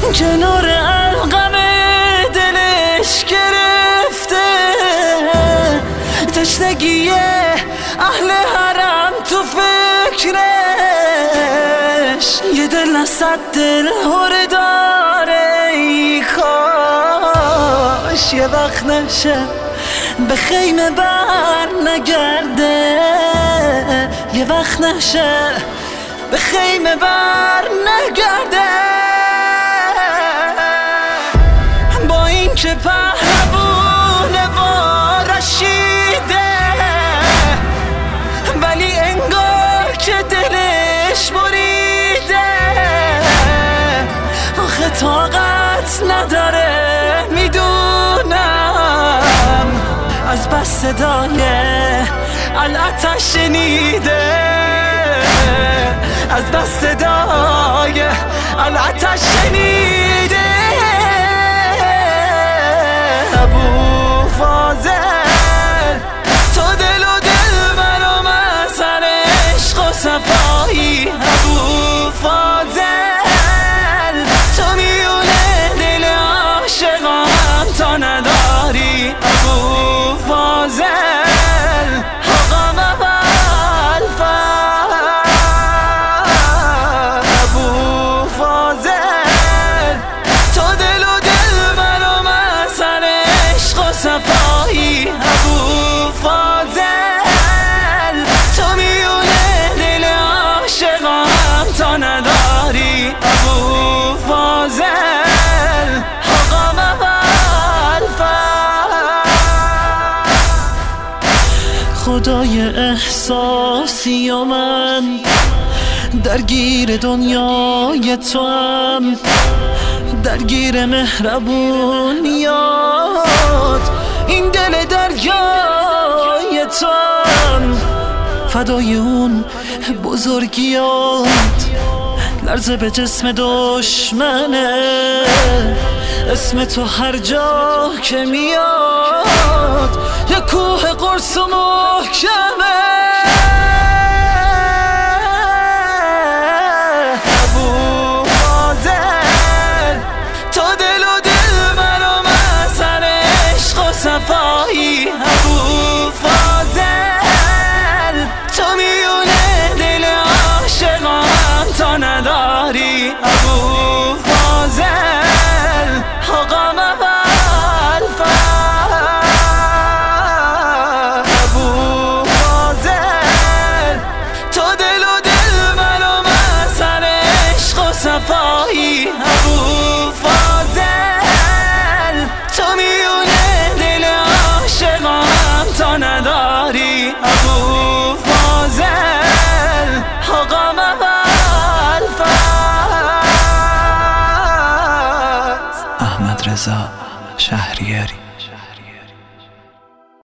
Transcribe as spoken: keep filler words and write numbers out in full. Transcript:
کنار القم دلش گرفته، تشنگی اهل حرم تو فکرش، یه دل نصد دل هره داره. ای کاش یه وقت نشه به خیمه بر نگرده، یه وقت نشه به خیمه بر نگرده. با این که پهلوونه و رشیده، ولی انگار که دلش بریده. آخه طاقت نداره میدونم، از بس صدای العتش شنیده، از بس صدای العتش شنیده. ابو فاضل تو دل و دل منو مثل عشق و صفایی. ابو فاضل تو میونه دل عاشقام تا نداری. ابو فاضل حقام اول فر، ابو فاضل تو دل و دل منو مثل عشق و صفایی. ابو فاضل تو میونه دل عاشقام تا نداری. ابو فاضل حقام اول فر. خدای احساسی و من درگیر دنیای تو هم، درگیر مهربونیات این دل دریای تو هم، فدای اون بزرگیات لرزه به جسم دشمنه. اسم تو هر جا که میاد یه کوه قرص و محکمه. ابو فاضل تو دل و دل منو مثل عشق و صفایی. ابو فاضل تو میونه دل عاشقام تا نداری. ابو فاضل حقام اول فر، ابو فاضل تو دل و دل منو مثل عشق و صفایی. ابو فاضل تو میونه دل عاشقام تا نداری. ابو فاضل حقام اول فر. احمد رضا شهریاری.